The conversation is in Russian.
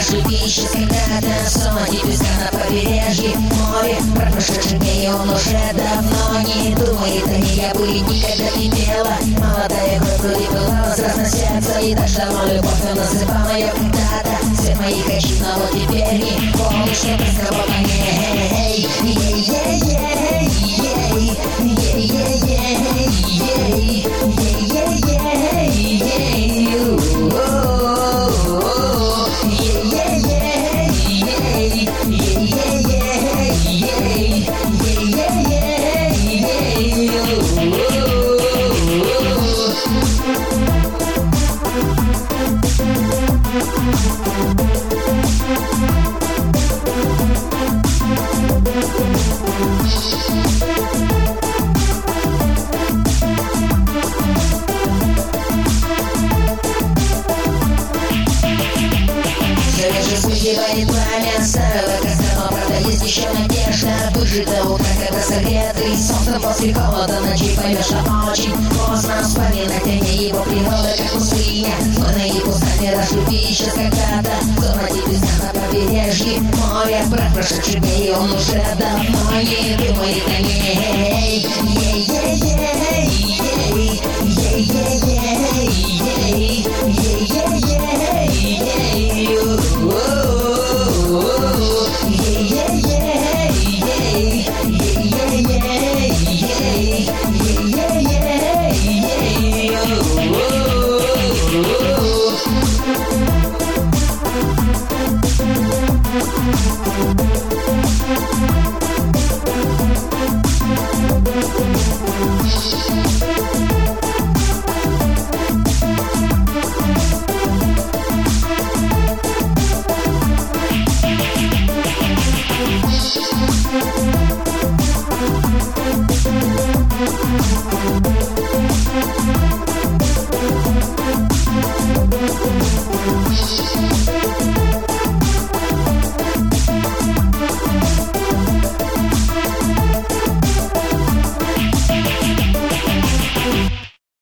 наш любимый когда-то сон и песка на побережье море. Про прошедший день он уже давно не думает о ней. Я бы никогда не пела. Молодая кровь вроде пылала, страстно сердце. И так давно любовь, но называла ее когда-то. Свет моих очей, но вот теперь не помнишь, что разговор на ней. Вспыхивает пламя старого костра, но правда есть еще надежда. Выжито утро, когда согретый солнцем после холода ночей поймешь, что очень поздно вспоминать о ней. Его природа как пустыня, горная и пустыня. Разлюби сейчас когда-то, зона песка на побережье море. Про прошедший день он уже давно не думает о ней.